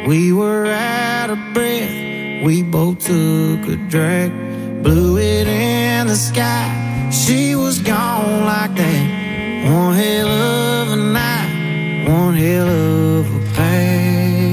We were out of breath, we both took a drag, blew it in the sky. She was gone like that. One hell of a night, one hell of a pack.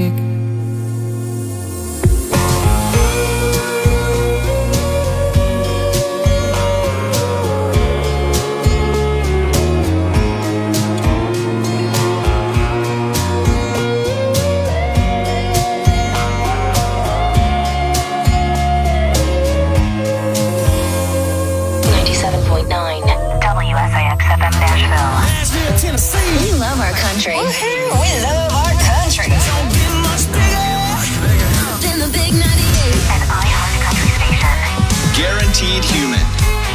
97.9 WSIX FM Nashville. Nashville, Tennessee. We love our country. Woohoo! We love our country. Don't get much bigger Than the big 98. An iHeart country station. Guaranteed Human.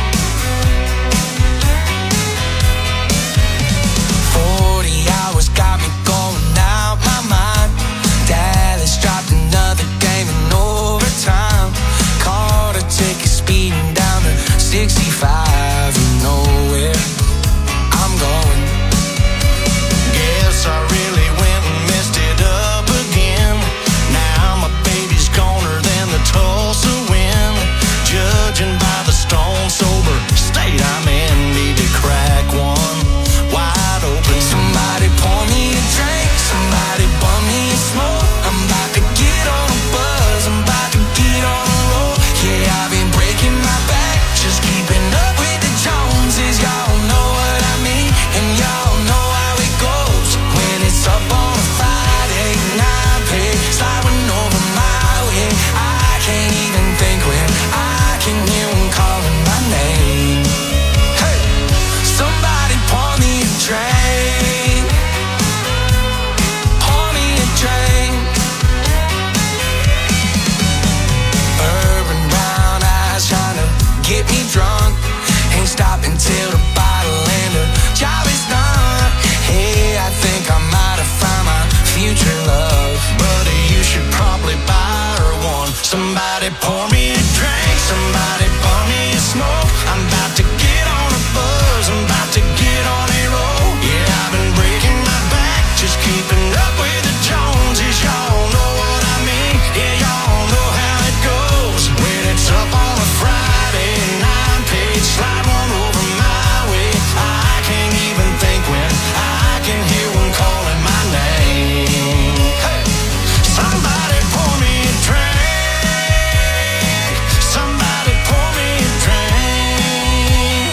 40 hours got me going out my mind. Dallas dropped another game in overtime. Caught a ticket speeding down to 65 and nowhere I'm going. Guess I really went and messed it up again. Now my baby's goner than the Tulsa wind. Judging by the stone sober state I'm in, need to crack one wide open. Somebody pour me a drink, somebody bum me a smoke. I'm about to get on a buzz, I'm about to get on a roll. Yeah, I've been breaking my back, just keeping up with the Joneses. Y'all know what I mean, and y'all know how it goes. When it's up on a Friday night, pay sliding over my way. I can't even think when I can hear them calling my name. Hey, somebody pour me a drink, pour me a drink. Urban brown eyes trying to get me drunk. Ain't stopping till the bottle and the job is done. Hey, I think I might have found my future love. Buddy, you should probably buy her one. Somebody pour me a drink, somebody pour me a smoke. I'm about to get on a buzz, I'm about to get on a roll. Yeah, I've been breaking my back, just keeping up with the Joneses. Y'all know what I mean, yeah, y'all know how it goes. When it's up on a Friday night, page slide one over my way. I can't even think when I can hear one calling my name. Hey, somebody pour me a drink, somebody pour me a drink.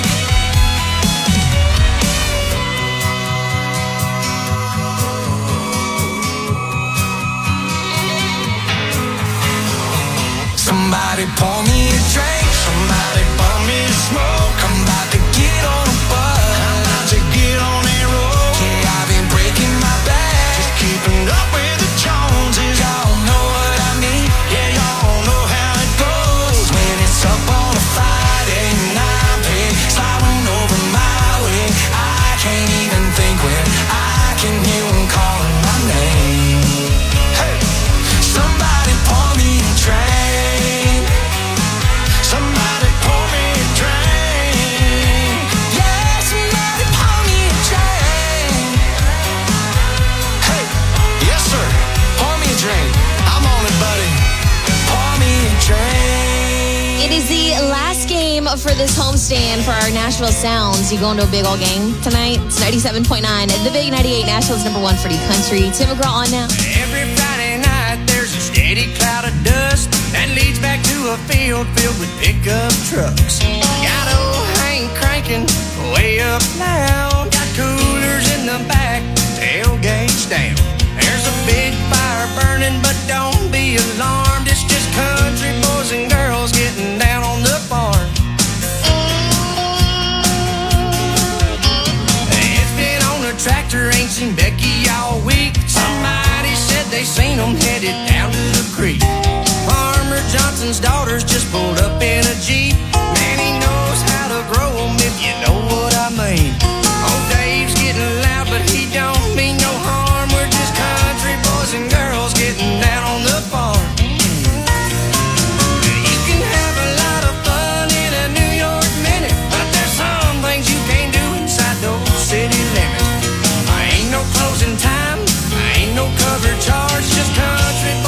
Somebody pour me a drink, somebody pour me a smoke. I'm about to get on a buzz, I'm about to get on a roll. Yeah, I've been breaking my back, just keeping up with the Joneses. Y'all know what I mean, yeah, y'all know how it goes. When it's up on a Friday night, pay sliding over my way. I can't even think when I can hear them calling my name. Hey, somebody pour me a drink, somebody pour me a drink. Yeah, somebody pour me a drink. Hey, yes sir, pour me a drink. I'm on it, buddy. Pour me a drink. It is the last game for this homestand for our Nashville Sounds. You going to a big old game tonight? It's 97.9. The Big 98, Nashville's number one for the country. Tim McGraw on now. Every Friday night there's a steady cloud of dust that leads back to a field filled with pickup trucks. Got old Hank cranking way up loud. Got coolers in the back, tailgates down. There's a big fire burning, but don't be alarmed. It's just country boys and girls getting down on the farm. It's been on a tractor, ain't seen Becky all week. Somebody said they seen them headed down to the creek. Farmer Johnson's daughters just pulled up in a Jeep. Man, he knows how to grow them, if you know what I mean. Old Dave's getting loud, but he don't mean no harm. We're just country boys and girls getting down on the farm. You can have a lot of fun in a New York minute, but there's some things you can't do inside those city limits. Ain't no closing time, ain't no cover charge, just country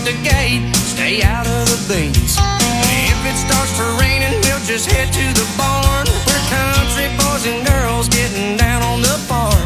the gate, stay out of the beans. If it starts to raining, we'll just head to the barn, where country boys and girls getting down on the farm.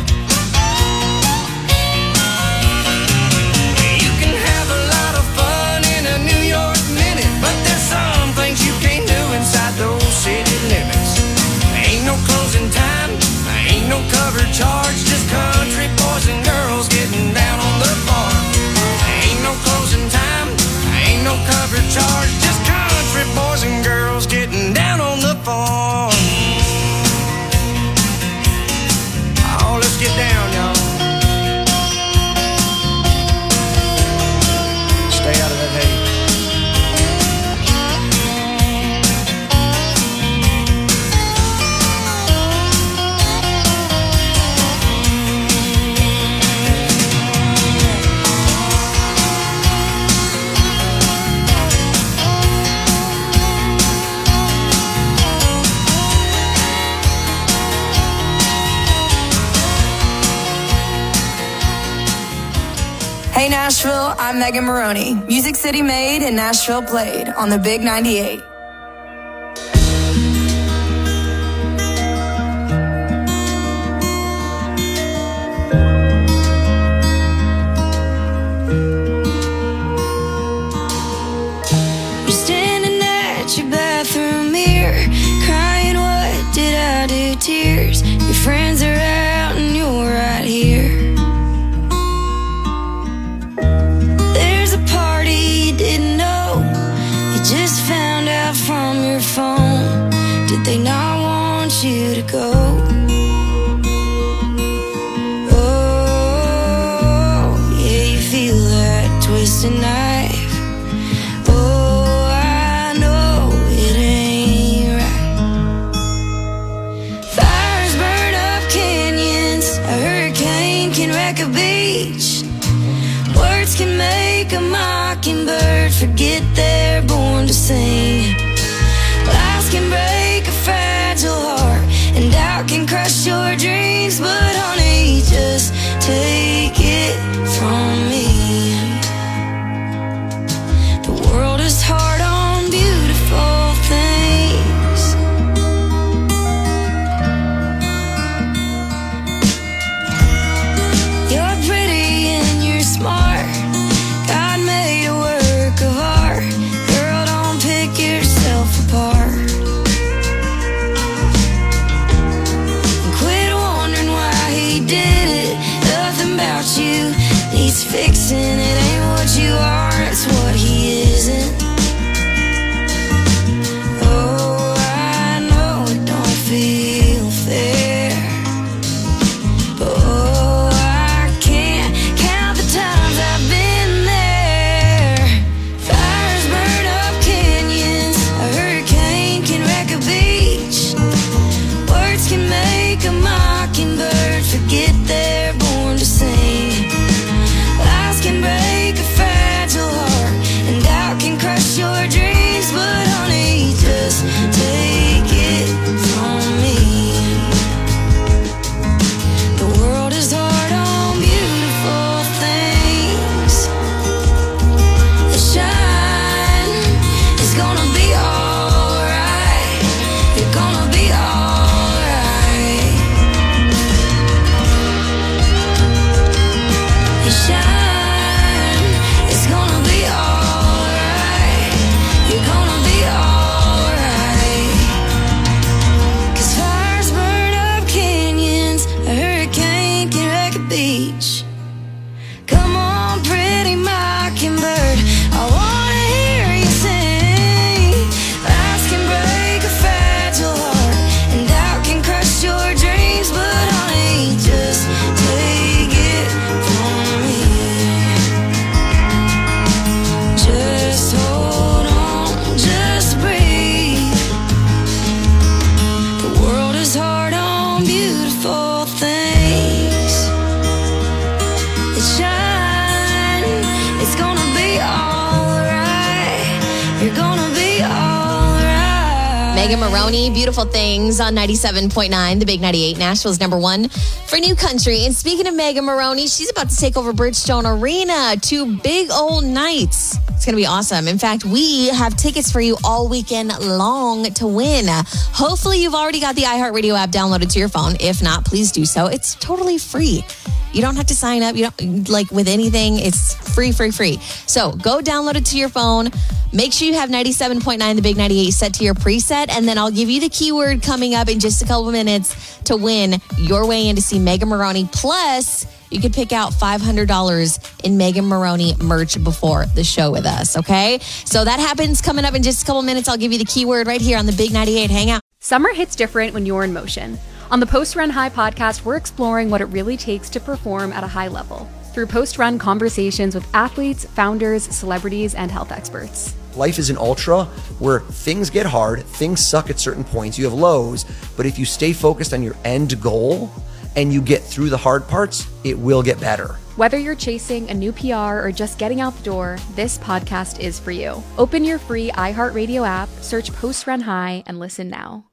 You can have a lot of fun in a New York minute, but there's some things you can't do inside those city limits. Ain't no closing time, ain't no cover charge, just country boys and girls getting down on the farm. Ain't no closing time, ain't no cover charge, just country boys and girls getting down on the farm. Oh, let's get down, y'all. Stay out of that hay. Hey Nashville, I'm Megan Maroney. Music City made and Nashville played on the Big 98. You're standing at your bathroom mirror, crying, what did I do? Tears. Your friends are out and you're right here. Just found out from your phone. Did they not want you to go? Oh, yeah, you feel that twisted knife. Oh, I know it ain't right. Fires burn up canyons, a hurricane can wreck a beach. Words can make a mockingbird forget they're born to sing. Lies can break a fragile heart, and doubt can Megan Maroney, Beautiful Things on 97.9, the Big 98, Nashville's number one for new country. And speaking of Megan Maroney, she's about to take over Bridgestone Arena, 2 big old nights. It's going to be awesome. In fact, we have tickets for you all weekend long to win. Hopefully, you've already got the iHeartRadio app downloaded to your phone. If not, please do so. It's totally free. You don't have to sign up. You don't like with anything. It's free. So go download it to your phone. Make sure you have 97.9 the Big 98 set to your preset, and then I'll give you the keyword coming up in just a couple of minutes to win your way in to see Megan Maroney. Plus, you could pick out $500 in Megan Maroney merch before the show with us, okay? So that happens coming up in just a couple of minutes. I'll give you the keyword right here on the Big 98. Hang out. Summer hits different when you're in motion. On the Post Run High podcast, we're exploring what it really takes to perform at a high level through post-run conversations with athletes, founders, celebrities, and health experts. Life is an ultra where things get hard, things suck at certain points, you have lows, but if you stay focused on your end goal and you get through the hard parts, it will get better. Whether you're chasing a new PR or just getting out the door, this podcast is for you. Open your free iHeartRadio app, search Post Run High, and listen now.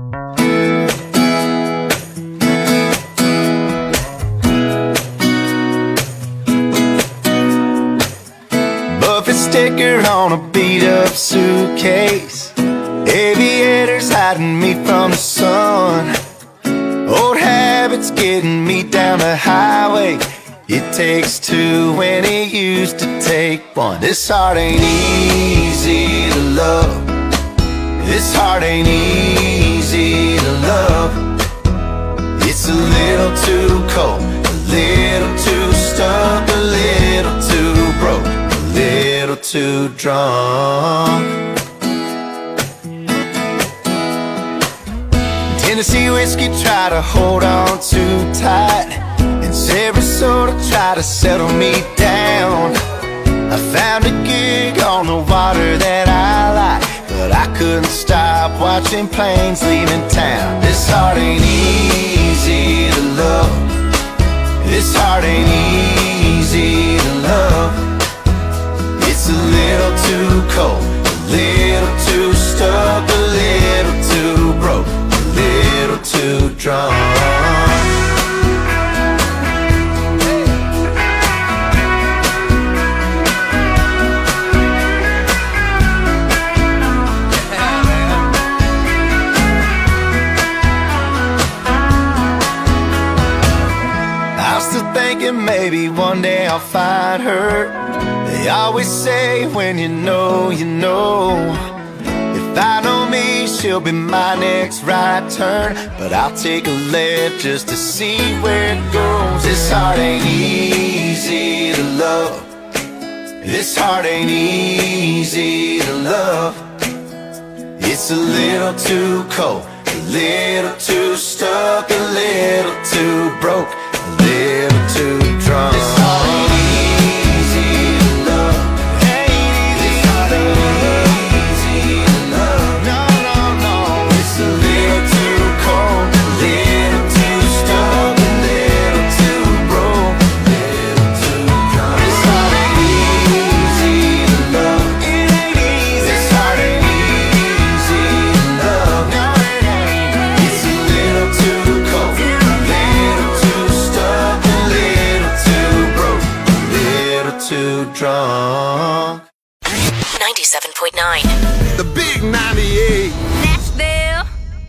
Buffett sticker on a beat up suitcase. Aviators hiding me from the sun. Old habits getting me down the highway. It takes 2 when it used to take 1. This heart ain't easy to love. This heart ain't easy to love. It's a little too cold, a little too stuck, a little too broke, a little too drunk. Tennessee whiskey try to hold on too tight, and Sarasota try to settle me down. I found a gig on the water that I like, but I couldn't stop watching planes leaving town. This heart ain't easy to love. This heart ain't easy to love. It's a little too cold, a little too stuck, a little too broke, a little too drunk. Thinking maybe one day I'll find her. They always say when you know, you know. If I know me, she'll be my next right turn. But I'll take a left just to see where it goes. This heart ain't easy to love. This heart ain't easy to love. It's a little too cold, a little too stuck, a little too broke, a little too drunk. This heart ain't easy to love. This heart ain't easy to love. No, no, no. It's a little too cold, a little too stuck, a little too broke, a little too drunk. This heart ain't easy to love. It ain't easy. This heart ain't easy to love. No, it ain't. It's a little too cold, a little too stuck, a little too broke, a little too drunk. 97.9. The Big 98. Nashville.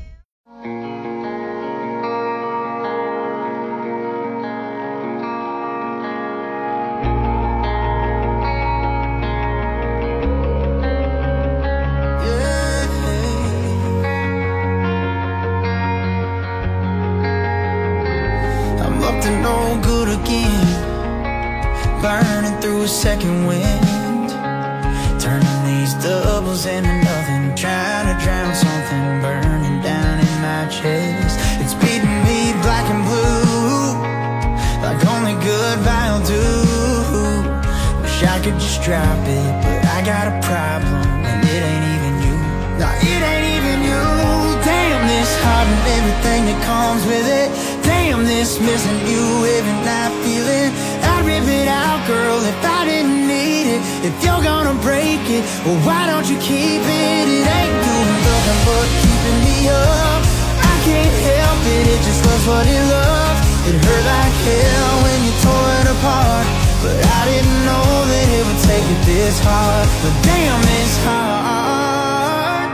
I'm up to no good again, burning through a second wind, turning these doubles into nothing, trying to drown something burning down in my chest. It's beating me black and blue, like only goodbye will do. Wish I could just drop it, but I got a problem, and it ain't even you. No, it ain't even you. Damn this heart and everything that comes with it. Damn this missing you every night feeling. I'd rip it out, girl, if I didn't need it. If you're gonna break it, well, why don't you keep it? It ain't doing nothing but keep me up. I can't help it, it just loves what it loves. It hurt like hell when you tore it apart, but I didn't know that it would take it this hard. But damn, this hard.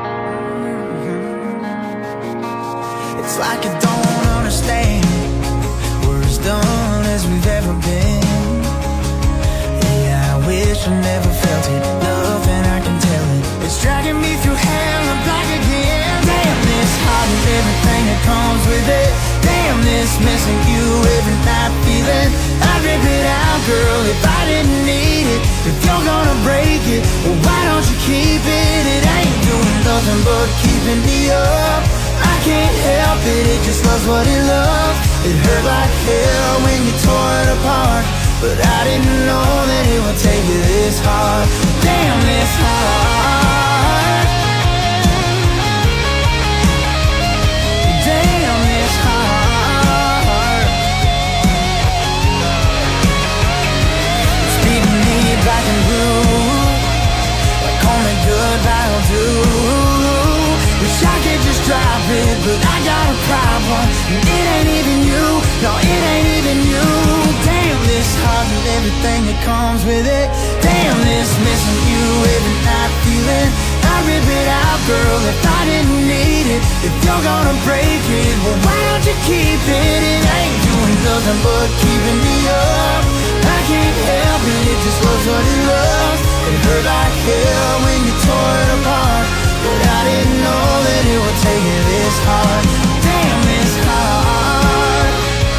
It's like I don't understand. We're as done as we've ever been. Yeah, I wish I never felt it. Nothing I can tell it. It's dragging me through hell and back again. Damn, this heart and everything that comes with it. Damn, this missing you every night feeling. I'd rip it out, girl, if I didn't need it. If you're gonna break it, well, why don't you keep it? It ain't doing nothing but keeping me up. I can't help it, it just loves what it loves. It hurt like hell when you tore it apart, but I didn't know that it would take you this hard. Damn, this hard. Damn, this hard. It's beating me black and blue, like only goodbye will do. Wish I could just drop it, but I got a problem. And it ain't even you, no, it ain't even you. Damn, this heart and everything that comes with it. Damn, this missing you every night feeling. I'd rip it out, girl, if I didn't need it. If you're gonna break it, well, why don't you keep it? It ain't doing nothing but keeping me up. I can't help it, it just loves what it loves. It hurt like hell when you tore it apart, but I didn't know that it would take it this hard. Damn, this hard.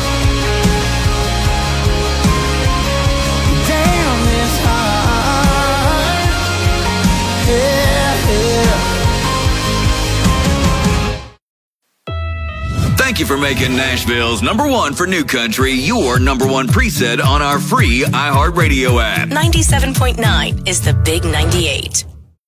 Damn, this hard. Yeah, yeah. Thank you for making Nashville's #1 for New Country your #1 preset on our free iHeartRadio app. 97.9 is the Big 98.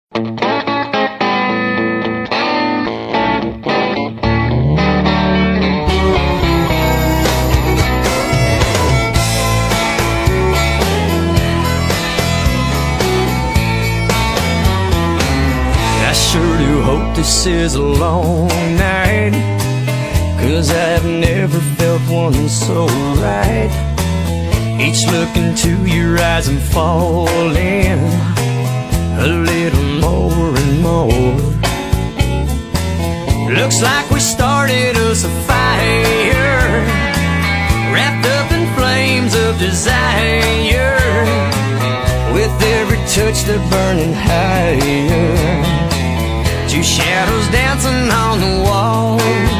I sure do hope this is a long night, 'cause I've never felt one so right. Each look into your eyes I'm falling a little more and more. Looks like we started us a fire, wrapped up in flames of desire. With every touch they're burning higher, two shadows dancing on the wall,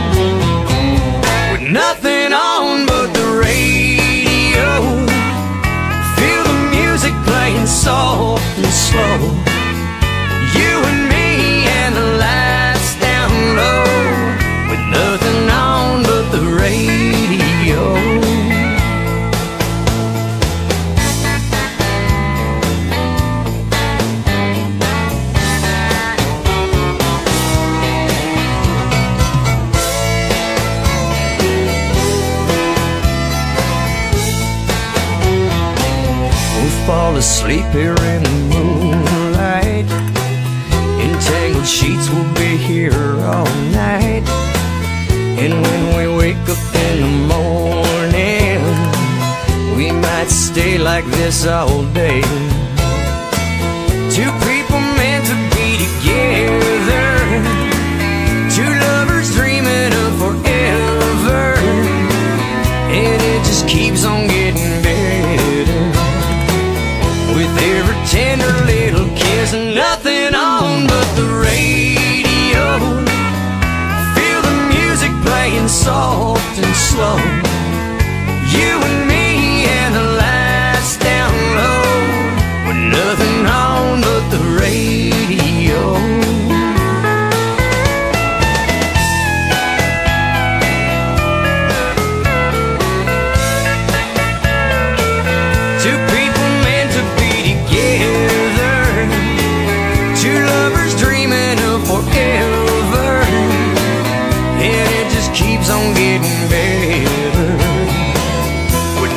with nothing on but the radio. Feel the music playing soft and slow. You and me and the lights down low, with nothing on but the radio. Fall asleep here in the moonlight. Entangled sheets will be here all night. And when we wake up in the morning, we might stay like this all day. Two people meant to be together, two lovers dreaming of forever, and it just keeps on getting better. With every tender little kiss, nothing on but the radio. Feel the music playing soft and slow. You and me and the lights down low, with nothing on but the radio. Two people meant to be together, two lovers dreaming of forever, and it just keeps on getting better. With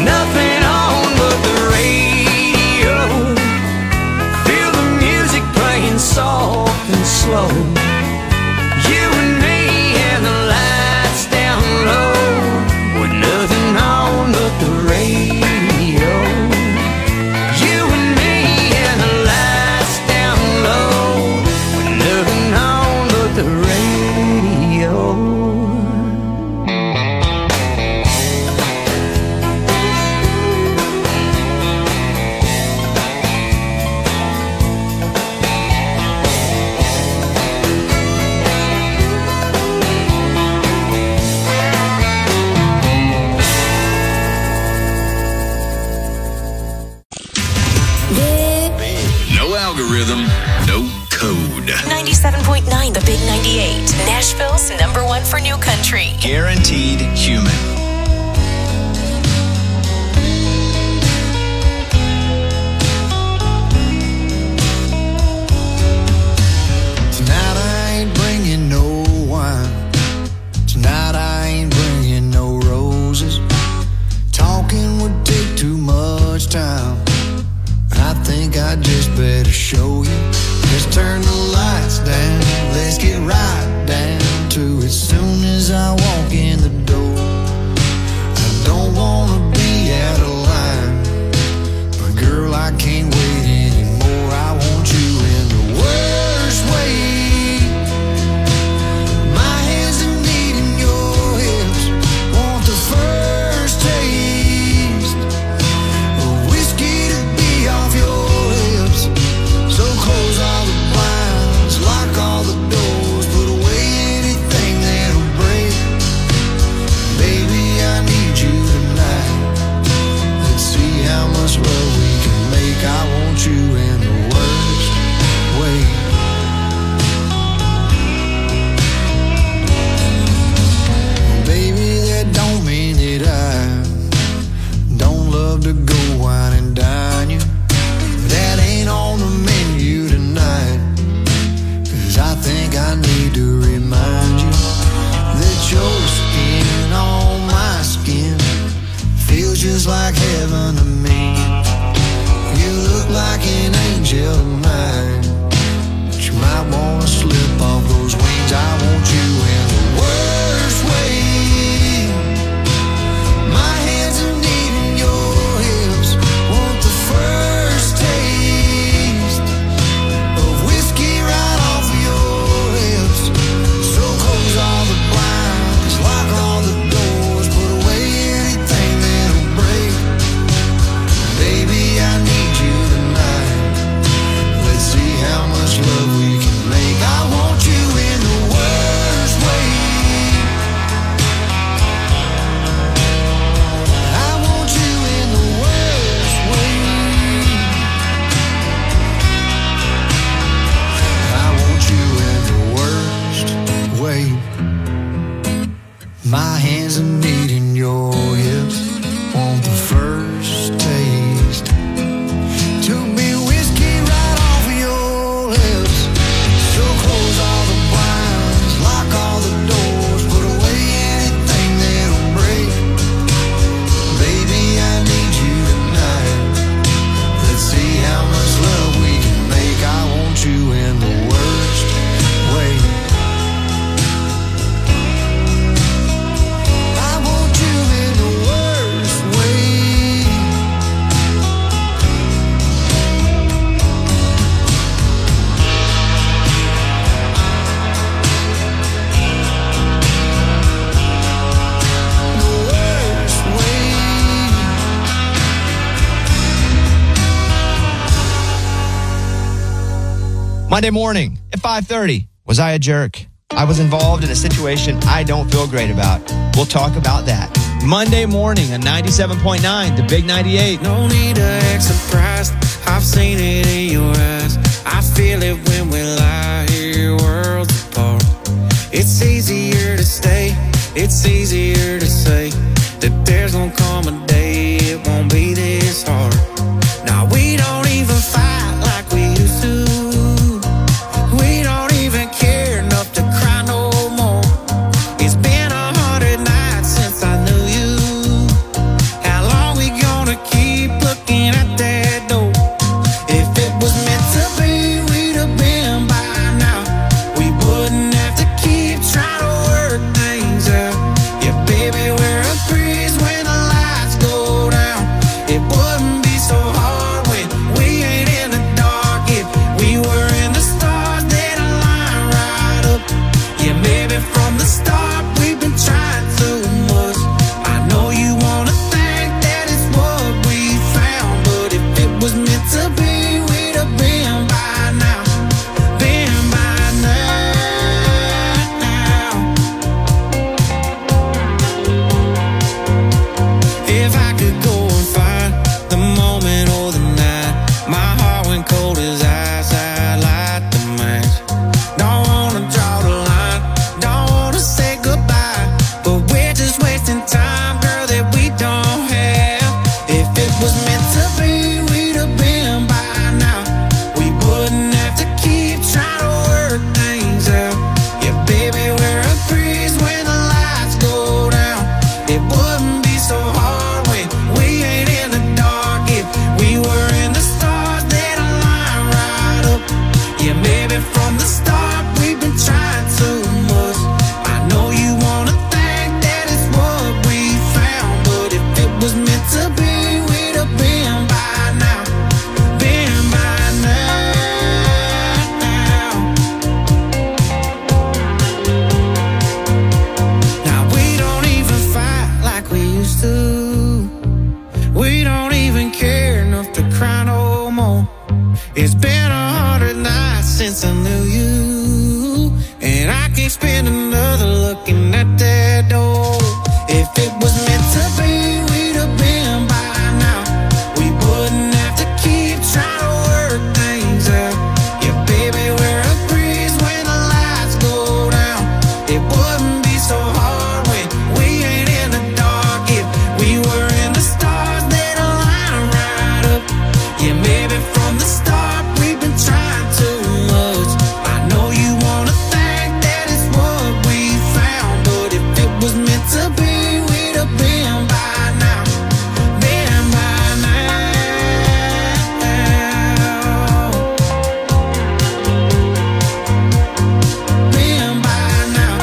98, Nashville's #1 for new country. Guaranteed human. Tonight I ain't bringing no wine. Tonight I ain't bringing no roses. Talking would take too much time. I think I just better show you. Just turn the lights down. Let's get right down to it. Soon as I walk in the door, I don't wanna be out of line, but girl, I can't wait anymore. I want you in the worst way. My hands are needing your hips. Want the first taste of whiskey to be off your hips. So close all the blinds, lock all the doors, put away anything that'll break. Baby, I need you tonight. Let's see how much love we can make. I want you in the worst way. Baby, that don't mean that I don't love to go wine and dine you. That ain't on the menu tonight. 'Cause I think I need to remind you that your skin on my skin feels just like heaven to me. You look like an angel tonight, but you might wanna slip off those wings. I want you in the worst way. My hands are needing your hips. Want the first taste of whiskey right off of your hips. So close all the blinds, lock all the doors, put away anything that'll break. Baby, I need you tonight. Let's see how much love we can make. I want you in the worst way. I want you in the worst way. I want you in the worst way. My hands are needing your hips. Want the first taste to be whiskey right off of your lips. So close all the blinds, lock all the doors, put away anything that'll break. Baby, I need you tonight. Let's see how much love we can make. I want you in the worst way. I want you in the worst way. The worst way. Monday morning at 5:30. Was I a jerk? I was involved in a situation I don't feel great about. We'll talk about that. Monday morning on 97.9, the Big 98. No need to act surprised. I've seen it in your eyes. I feel it when we lie here worlds apart. It's easier to stay. It's easier to say that there's gonna come a day it won't be this hard. Now we don't even fight like we used to. We don't even care enough to cry no more. It's been 100 nights since I knew you. How long we gonna keep looking at that door? If it was meant to be, we'd have been by now. We wouldn't have to keep trying to work things out. Yeah, baby, we're a breeze when the lights go down. It wouldn't be so hard when we ain't in the dark. If we were in the stars, they'd align right up. Yeah, maybe from the start we've been trying too much. I know you wanna think that it's what we found, but if it was meant to be, we'd have been by now. Been by now. If I could go and find the moment or the night my heart went cold as ice, I'd light the match. Don't wanna draw the can't spend another looking at that door. If it was meant to be, we'd have been by now. We wouldn't have to keep trying to work things out. Yeah, baby, we're a breeze when the lights go down. It wouldn't be so hard when we ain't in the dark. If we were in the stars, they'd align right up. Yeah, maybe from the start we've been trying too much. I know you wanna think that it's what we found, but if it was meant to be, we'd have been by now. Been by now. Been by now.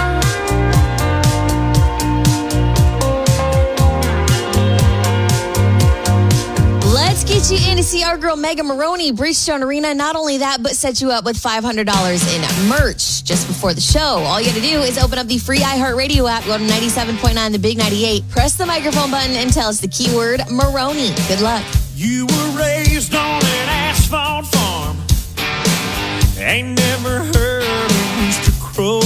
Let's get you in to see our girl Megan Maroney, Bridgestone Arena. Not only that, but set you up with $500 in merch just before the show. All you got to do is open up the free iHeartRadio app, go to 97.9 The Big 98, press the microphone button, and tell us the keyword Maroney. Good luck. You were raised on an asphalt farm. Ain't never heard a rooster crow.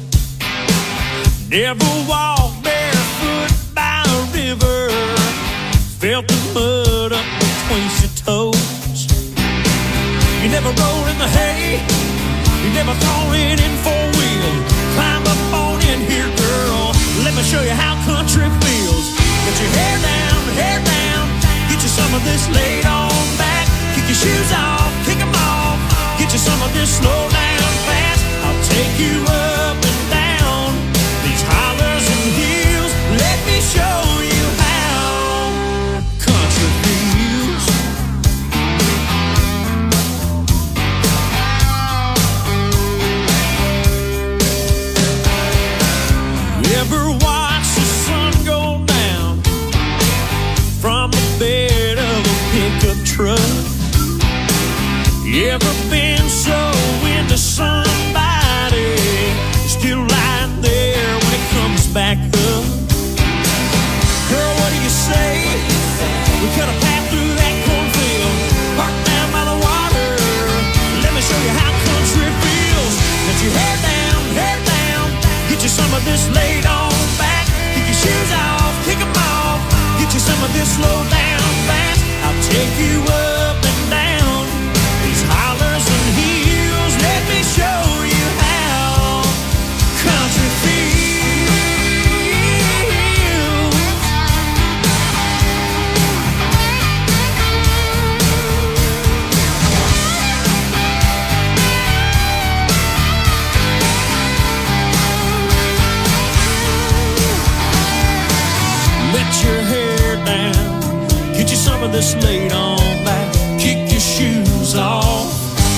Never walked barefoot by a river. Felt the mud up between your toes. You never rode in the hay. You never thrown it in four-wheel. Climb up on in here, girl. Let me show you how country feels. Get your hair down, hair down. Get you some of this laid on back. Kick your shoes off, kick them off. Get you some of this slow down fast. I'll take you up and down these hollers and hills. Let me show you how country feels. You ever watch the sun go down from the bed of a pickup truck? You ever been so into somebody still lying there when it comes back up? Girl, what do you say? We cut a path through that cornfield, parked down by the water. Let me show you how country feels. Let your hair down, get you some of this laid on back. Kick your shoes off, kick them off. Get you some of this slow down fast. I'll take you up and down these hollers and hills. Let me show you how country feels. Let your hair down, get you some of this laid on back. Kick your shoes off.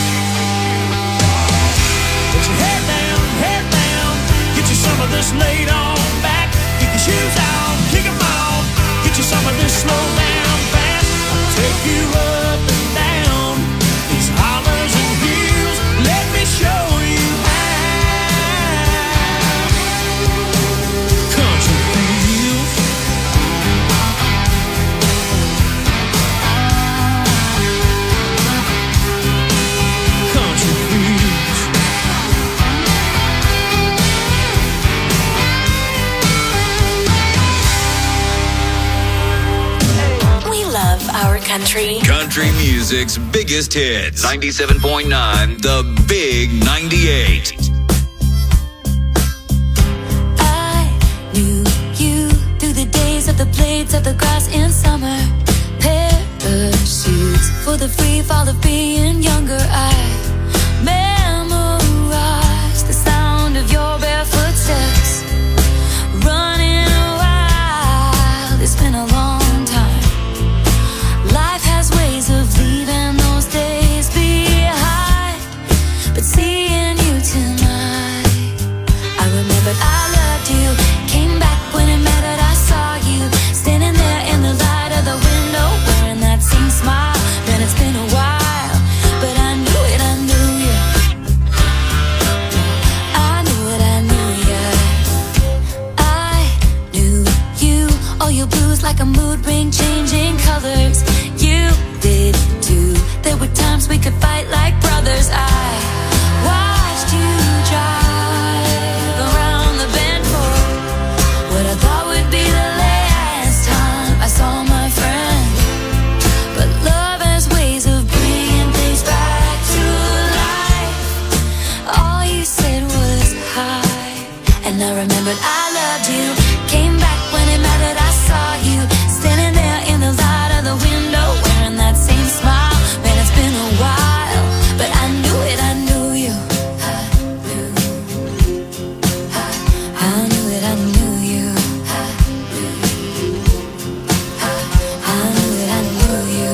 Let your hair down, get you some of this laid on back. Kick your shoes off, kick them off. Get you some of this slow down fast. I'll take you up and down these hollers and hills. Let me show you how country feels. Country feels. We love our country. Country music's biggest hits. 97.9 The Big 98. I knew you through the days of the blades of the grass in summer. Parachutes for the free fall of being younger. I memorized the sound of your barefoot steps. Running wild, it's been a long time. Life has ways of leaving those days behind. But seeing you tonight, I remembered I loved you. Came back when it mattered, I saw you standing there in the light of the window, wearing that same smile. Man, it's been a while, but I knew it, I knew you. I knew it, I knew you. I knew you. All your blues like a mood ring, changing colors. You did too. There were times we could fight like brothers. I watched you drive And I remembered I loved you. Came back when it mattered, I saw you standing there in the light of the window, wearing that same smile. Man, it's been a while, but I knew it, I knew you. I knew it, I knew you. I knew it, I knew you.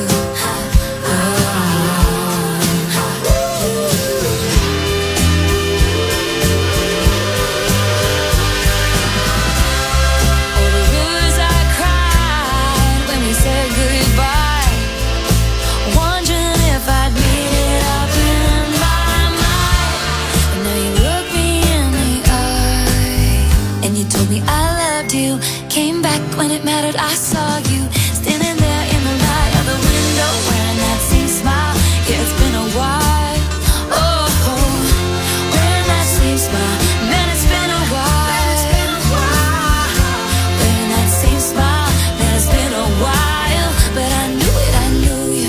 Came back when it mattered, I saw you standing there in the light of the window, wearing that same smile. Yeah, it's been a while. Oh, wearing that same smile. Man, it's been a while. Wearing that same smile. Man, it's been a while. But I knew it, I knew you.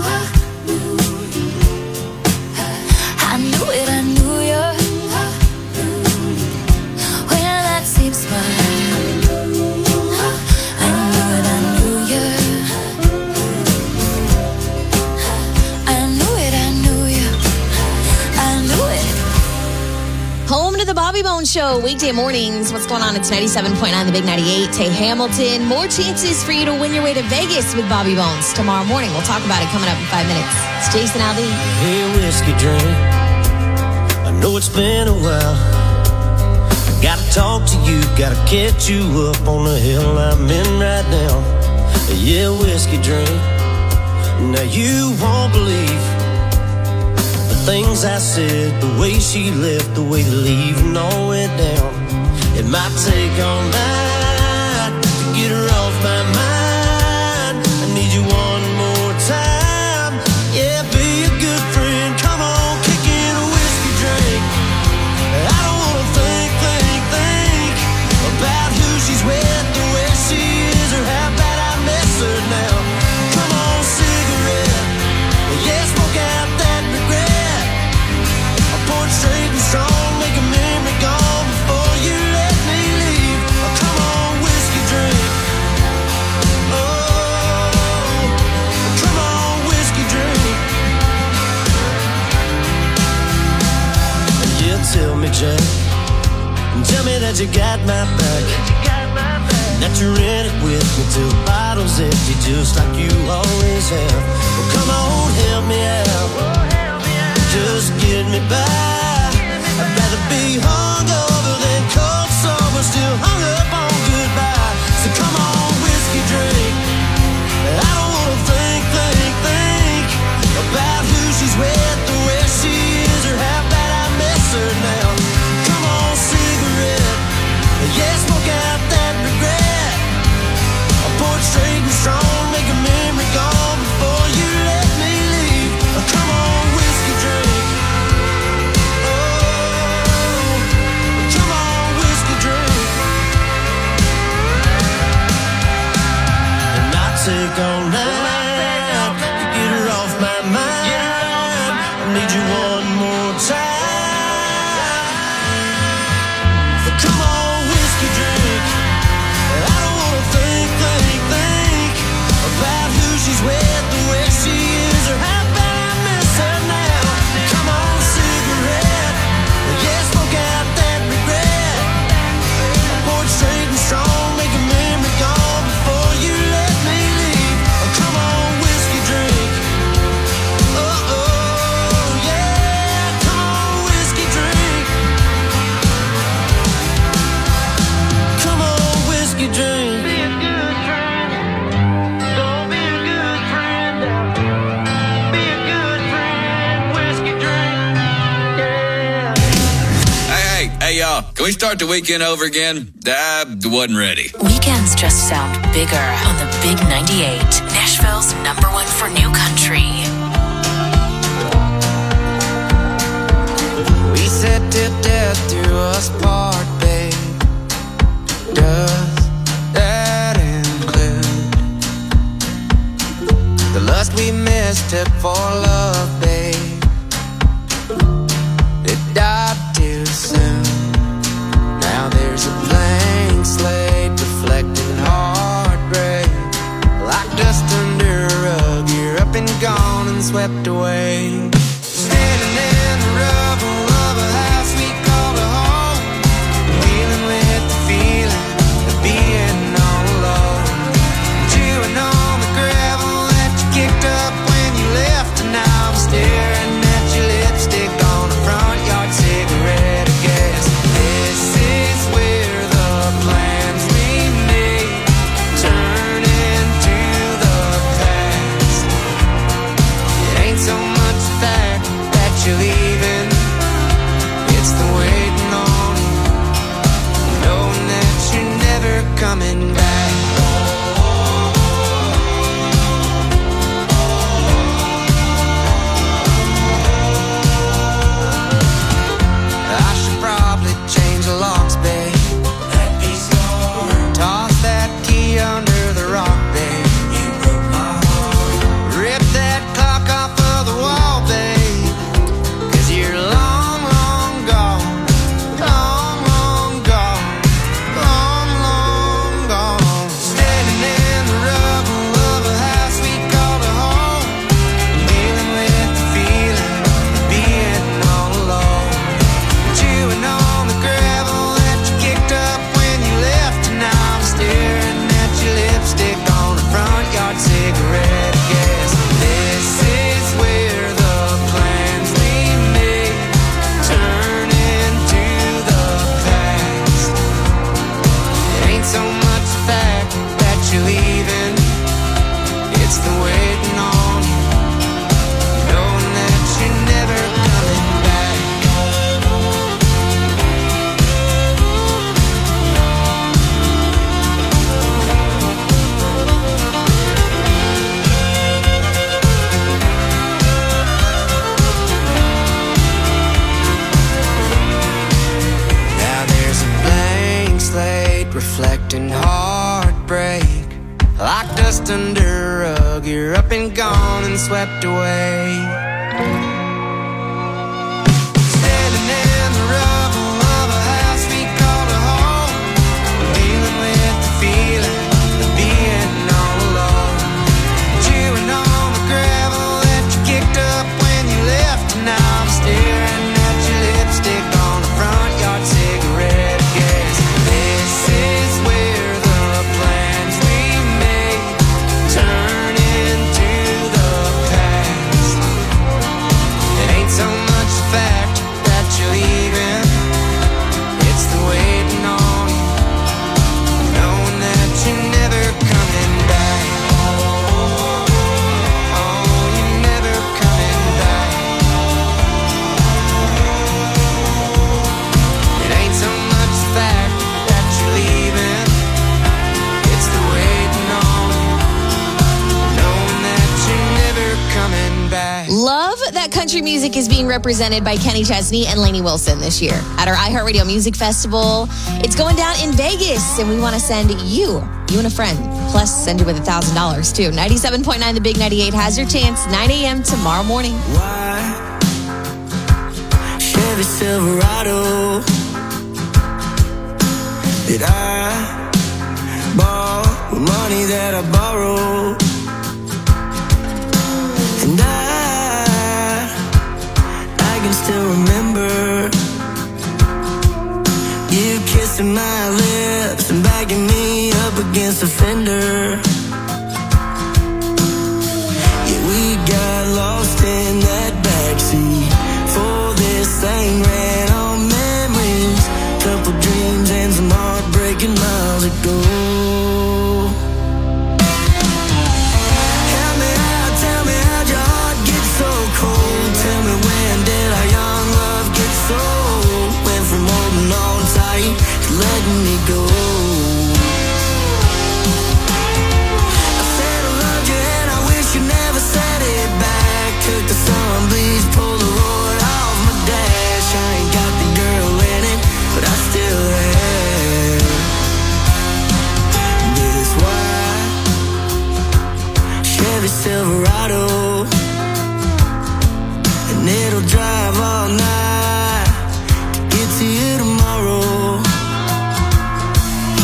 I knew it, I knew you. Wearing that same smile. The Bobby Bones Show, weekday mornings. What's going on? It's 97.9, the Big 98. Tay Hamilton. More chances for you to win your way to Vegas with Bobby Bones tomorrow morning. We'll talk about it coming up in 5 minutes. It's Jason Aldean. Hey, whiskey drink. I know it's been a while. I gotta talk to you, gotta catch you up on the hill I'm in right now. Yeah, whiskey drink. Now you won't believe things I said, the way she left, the way to leave and all went down. It might take all night to get her off my mind. I need you one more time. Yeah, be a good friend. Come on, kick in a whiskey drink. I don't wanna think about who she's with, the way she is, or how bad I miss her now. Come on, cigarette. Yeah, smoke out that regret. Pour it straight and strong, make a memory gone before you let me leave. Oh, come on, whiskey drink. Oh, come on, whiskey drink. Yeah, tell me, Jack, tell me that you got my back, that you're in it with me till the bottle's empty, just like you always have. Well, come on, help me out. Just get me by. I'd rather be hungover than cold sober, still hung up on goodbye. So come on, whiskey drink. I don't wanna think about who she's with, the way she is, or how bad I miss her now. Come on, cigarette. Yeah, smoke out that regret. I'll pour it straight and strong, make a memory gone before you let me leave. Come on, whiskey drink. Oh, come on, whiskey drink. And I take all night to get her off my mind. I need you one more time. So come on, whiskey drink. I don't wanna think about who she's with, the way she is, or how bad I miss her now. Come on, cigarette. Yeah, smoke out that regret. Pour it straight and strong, make a memory gone before you let me leave. Oh, come on, whiskey drink. Oh, yeah, come on, whiskey drink. Come on, whiskey drink. Be a good friend. Don't be a good friend. Be a good friend. Whiskey drink. Yeah. Hey, y'all. Can we start the weekend over again? I wasn't ready. Weekends just sound bigger on the Big 98, Nashville's #1 for new country. We said till death do us part, babe. Does that include the lust we mistook for love, babe? It died too soon. Now swept away. Standing in the rubble of a house we called a home, dealing with the feeling of being all alone, chewing on the gravel that you kicked up when you left, and now I'm staring at your lipstick on a front yard cigarette. I guess this is where the plans we made turn into the past. It ain't so much the fact that you're leaving, it's the waiting on you, knowing that you're never coming back. I should probably change the locks, babe. That piece gone. Toss that key under the rock, babe. You broke my heart. Rip that clock off of the wall, babe. 'Cause you're long, long gone. Long, long gone. Long, long gone. Standing in the rubble of a house we called a home, dealing with the feeling of being all alone, chewing on the gravel that you kicked up when you left, and now I'm staring at your lipstick on a front yard cigarette. I guess this is where the plans we made turn into the past. It ain't so much the fact that you're leaving, it's the waiting on you, knowing that you're never coming back. Now there's a blank slate reflecting heartbreak, like dust under a rug. You're up and gone and swept away. Standing in the rubble of a house we called a home, dealing with the feeling of being all alone, chewing on the gravel that you kicked up when you left, and now I'm staring at your lipstick on a front yard cigarette. I guess this is where the plans we made turn into the past. It ain't so much the fact that you're leaving, it's the waiting on you, knowing that you're never coming back. Oh, you're never coming back. It ain't so much the fact that you're leaving, it's the waiting on you, knowing that you're never coming back. Love that country music is being represented by Kenny Chesney and Lainey Wilson this year at our iHeartRadio Music Festival. It's going down in Vegas, and we want to send you and a friend, plus send you with $1,000 too. 97.9 The Big 98 has your chance, 9 a.m. tomorrow morning. Why Chevy Silverado did I borrow with money that I borrowed? And I can still remember you kissing my lips and backing me up against the fender. Yeah, we got lost in that backseat, for this thing ran on memories, couple dreams and some heartbreaking miles ago. Tell me how'd your heart get so cold? Tell me when did our young love get so old? Went from holding on tight to letting me go. I said I loved you and I wish you never said it back. Took the sun, please pull the Lord off my dash. I ain't got the girl in it, but I still have this white Chevy Silverado, and it'll drive all night to get to you tomorrow.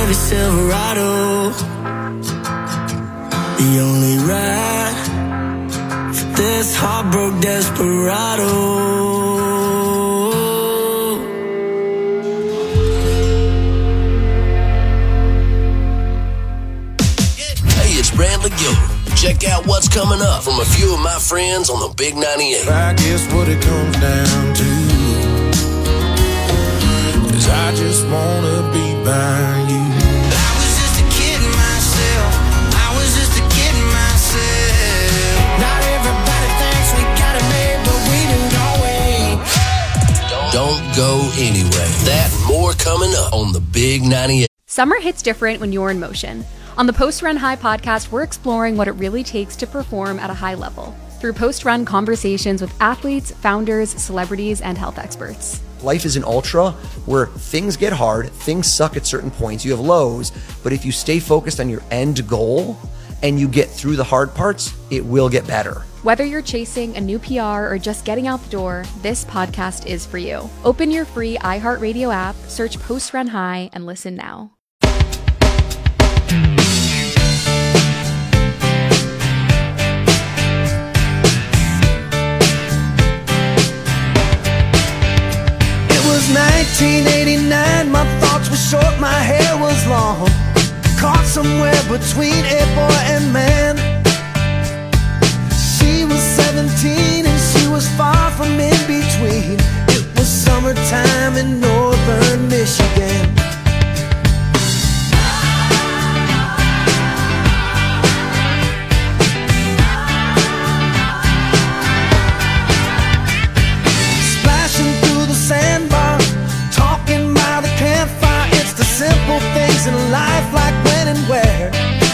Chevy Silverado. The only ride for this heartbroken desperado. It's Bradley Gilbert. Check out what's coming up from a few of my friends on the Big 98. I guess what it comes down to is I just wanna be by you. I was just a kid myself. I was just a kid myself. Not everybody thinks we got it made, but we do, don't we? Don't go anywhere. That and more coming up on the Big 98. Summer hits different when you're in motion. On the Post Run High podcast, we're exploring what it really takes to perform at a high level through post-run conversations with athletes, founders, celebrities, and health experts. Life is an ultra where things get hard, things suck at certain points, you have lows, but if you stay focused on your end goal and you get through the hard parts, it will get better. Whether you're chasing a new PR or just getting out the door, this podcast is for you. Open your free iHeartRadio app, search Post Run High, and listen now. It was 1989, my thoughts were short, my hair was long. Caught somewhere between a boy and man. She was 17 and she was far from in between. It was summertime in northern Michigan. Sandbar, talking by the campfire. It's the simple things in life, like when and where.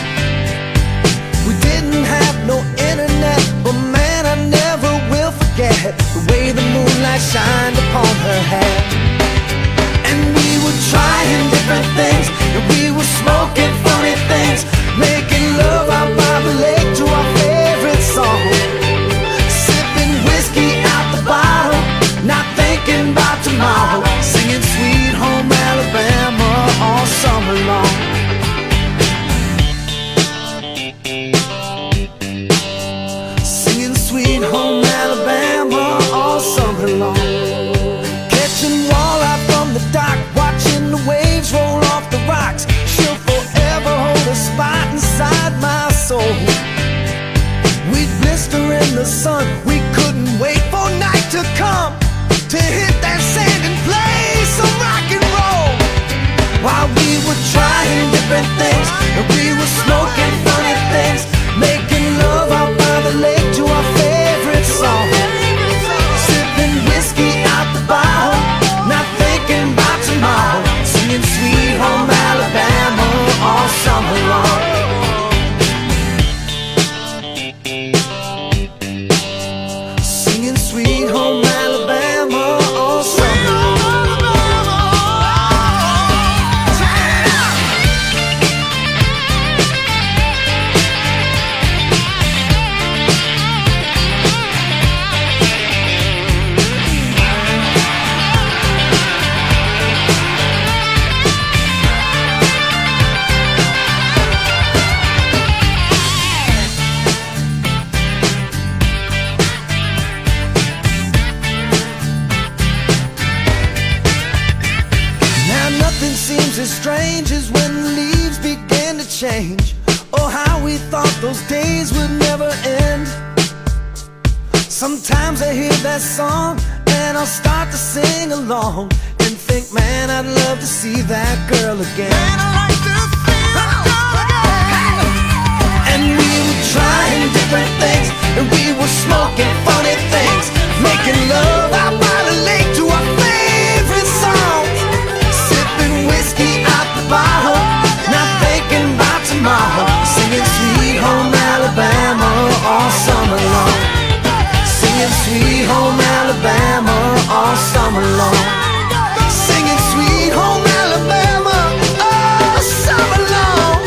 We didn't have no internet, but man, I never will forget the way the moonlight shined upon her hair. And we were trying different things, and we were smoking funny things, making love out by the lake to our favorite song, sipping whiskey out the bottle, not thinking about tomorrow, singing Sweet Home Alabama all summer long. Singing Sweet Home Alabama all summer long. Catching walleye from the dock, watching the waves roll off the rocks. She'll forever hold a spot inside my soul. We'd blister in the sun, we couldn't wait for night to come to hit that sand and play some rock and roll. While we were trying different things, and we were smoking funny things, making love out by the lake to our favorite song, sipping whiskey out the bottle, not thinking about tomorrow, singing Sweet Home Alabama all summer long. Singing Sweet Home Alabama all summer long. Nothing seems as strange as when the leaves begin to change. Oh, how we thought those days would never end. Sometimes I hear that song and I'll start to sing along and think, man, I'd love to see that girl again. Man, I'd like to see that girl again. And we were trying different things, and we were smoking funny things, making love out by the lake to our favorite songs, sipping whiskey out the bottle, not thinking about tomorrow, singing Sweet Home Alabama all summer long. Singing Sweet Home Alabama all summer long. Singing Sweet Home Alabama all summer long.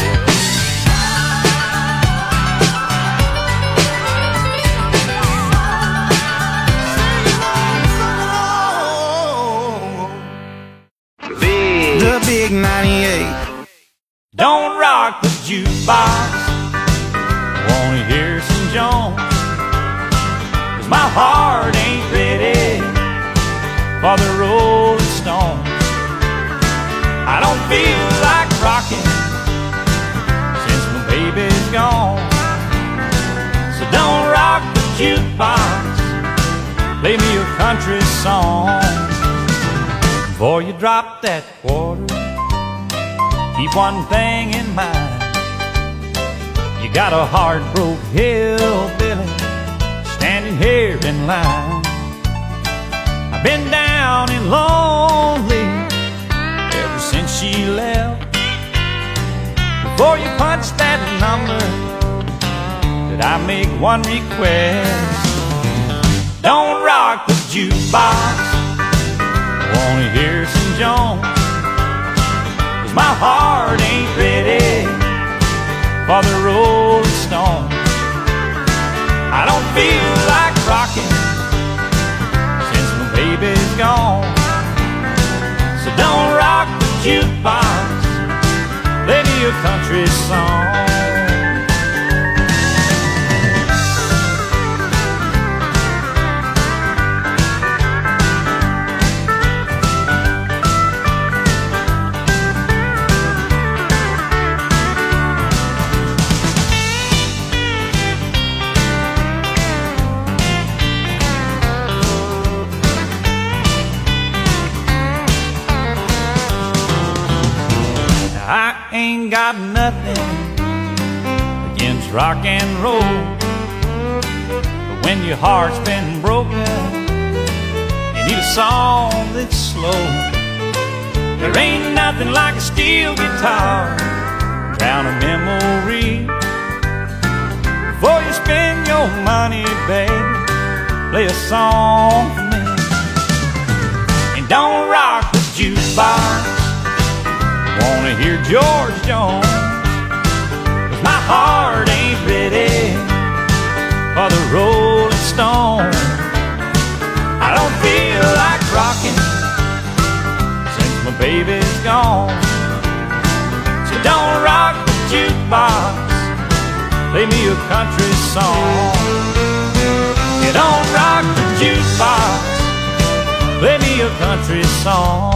Don't rock the jukebox, wanna hear some Jones, 'cause my heart ain't ready for the Rolling Stones. I don't feel like rocking since my baby's gone. So don't rock the jukebox, play me a country song. Before you drop that quarter, keep one thing in mind. You got a heart-broke hillbilly standing here in line. I've been down and lonely ever since she left. Before you punch that number, did I make one request? Don't rock the jukebox, wanna hear some Jones, 'cause my heart ain't ready for the Rolling Stones. I don't feel like rocking since my baby's gone. So don't rock the jukebox, play me a country song. I ain't got nothing against rock and roll, but when your heart's been broken, you need a song that's slow. There ain't nothing like a steel guitar, drown a memory. Before you spend your money, babe, play a song for me. And don't rock the jukebox, wanna hear George Jones, 'cause my heart ain't ready for the Rolling Stones. I don't feel like rocking since my baby's gone. So don't rock the jukebox, play me a country song. You don't rock the jukebox, play me a country song.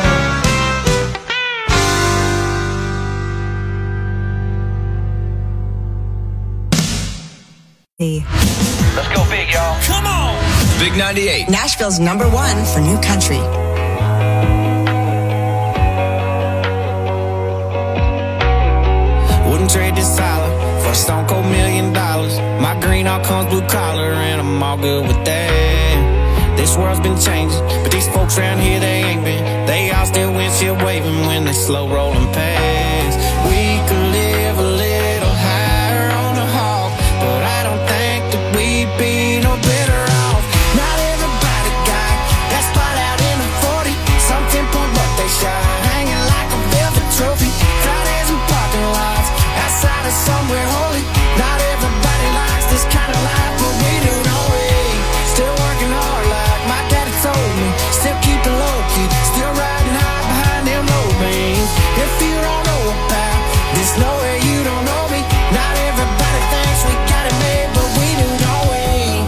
Let's go big, y'all. Come on. Big 98. Nashville's #1 for new country. Wouldn't trade this salad for a stone cold $1 million. My green all comes blue collar and I'm all good with that. This world's been changing, but these folks around here, they ain't been. They all still windshield waving when they slow rolling past. We could live a little higher on the hog, but I don't think that we'd be no better off. Not everybody got that spot out in the 40. Some 10-point, but they shine, hanging like a velvet trophy. Fridays in parking lots, outside of somewhere holy. Not everybody likes this kind of life, but we do, don't we? Still working hard like my daddy told me. Still keep it low key, still riding high behind them low beams. If you don't know about this, nowhere you don't know me. Not everybody thinks we got it made, but we do, don't we?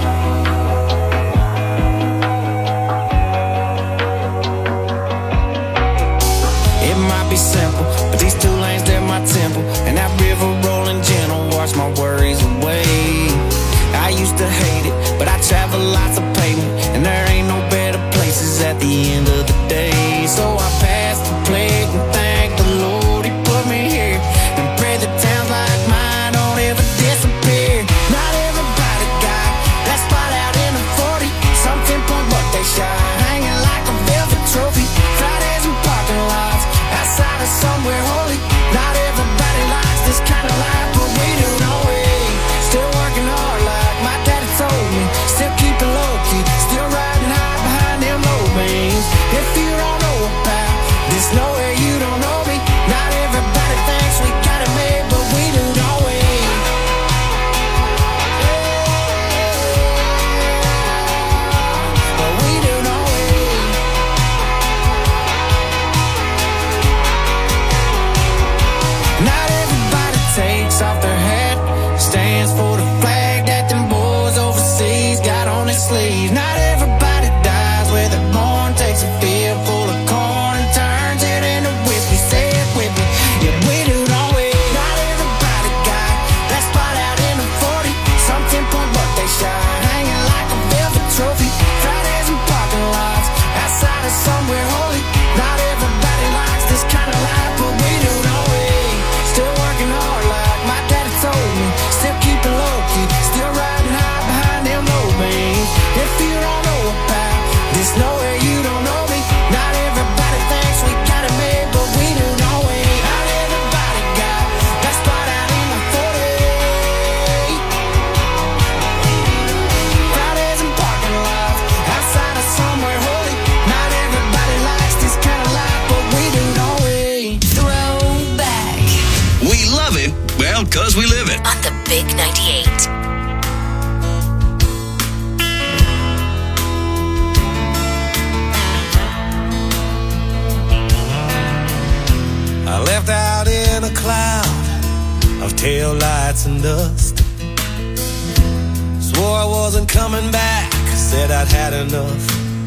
It might be simple, but these 2 lanes, they're my temple. And that river rolling gentle, wash my worries away. I used to hate it, but I travel lots of pavement, and there ain't no better places at the end of the day. So I pass the plate and thank the Lord He put me here, and pray that towns like mine don't ever disappear. Not everybody got that spot out in the 40. Some 10-point, but they shine, hanging like a velvet trophy. Fridays in parking lots, outside of somewhere holy. Not everybody likes this kind of life, but we do, don't we? Still working hard like my daddy told me. Still keep it low key, still riding high behind them low beams. If you don't know about this, nowhere you don't know me. Not everybody thinks we got it made, but we do, don't we? But we do, don't we? because we live it. On the Big 98. I left out in a cloud of tail lights and dust. Swore I wasn't coming back, said I'd had enough.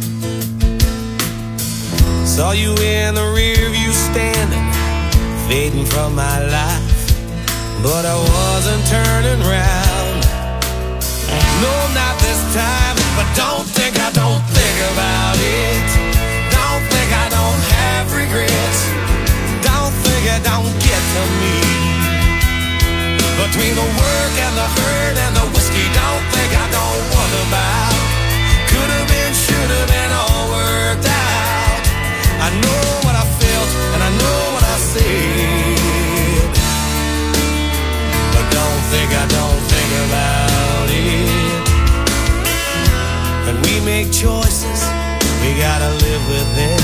Saw you in the rear view standing, fading from my life, but I wasn't turning round. No, not this time, but don't think I don't think about it. Don't think I don't have regrets. Don't think it don't get to me. Between the work and the hurt and the whiskey, don't think I don't wonder about. Could have been, should have been, all worked out. I know what I felt and I know what I said, but don't think I don't think about it. When we make choices, we gotta live with them.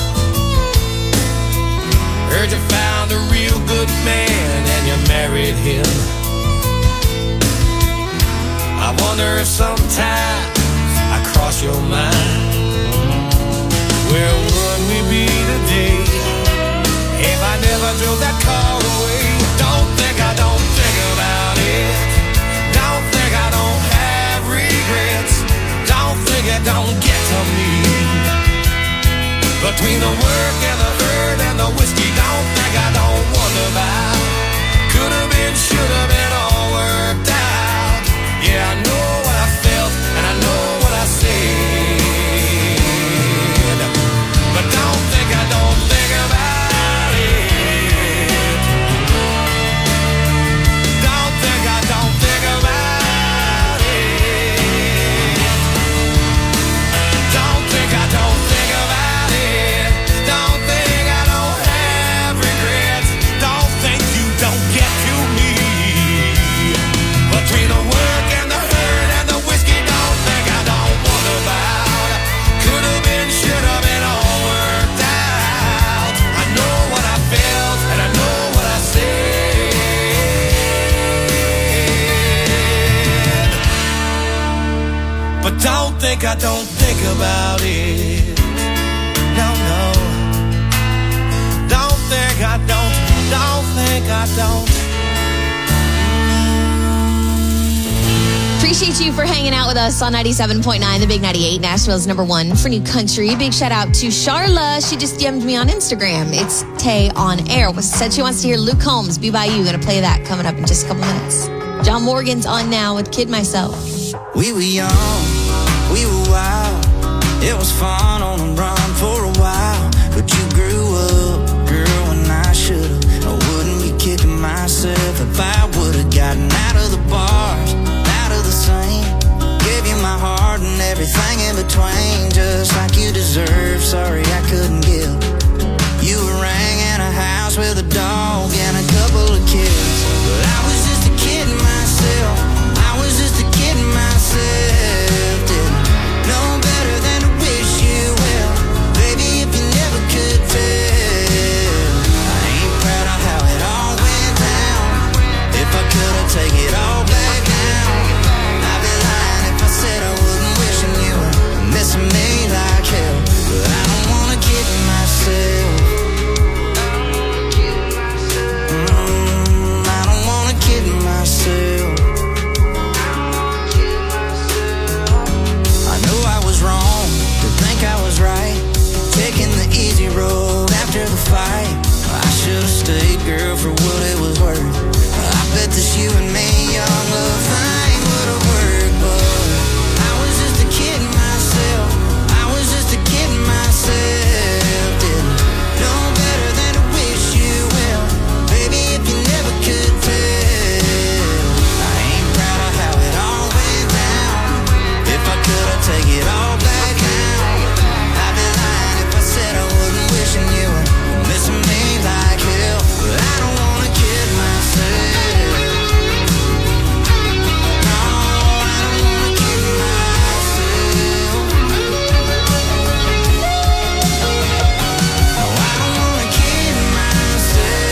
Heard you found a real good man and you married him. I wonder if sometimes I cross your mind. Where would we be today if I never drove that car away? Don't think I don't think about it. Don't think I don't have regrets. Don't think it don't get to me. Between the work and the hurt and the whiskey, don't think I don't wonder about. Could have been, should have been, all worked out. Yeah, I know what I felt and I know what I said, but don't think I don't think about it. Don't think I don't think about it. Don't think I don't think about it. Don't think I don't have regrets. Don't think you don't get to me. Between the work and the hurt and the whiskey, don't think I don't wonder about. Could have been, should have been, all worked out. I know what I felt and I know what I said, but don't think I don't think about it. No, no. Don't think I don't think I don't. Appreciate you for hanging out with us on 97.9, the Big 98, Nashville's #1 for new country. Big shout out to Charla. She just DM'd me on Instagram. It's Tay on air. Said she wants to hear Luke Combs, Be By You. Gonna play that coming up in just a couple minutes. John Morgan's on now with Kid Myself. We were young, we were wild. It was fun on the run for a while. But you grew up, girl, and I should've. I wouldn't be kicking myself if I would've gotten out of the bars, out of the scene. Gave you my heart and everything in between, just like you deserve. Sorry I couldn't give. You rang in a house with a dog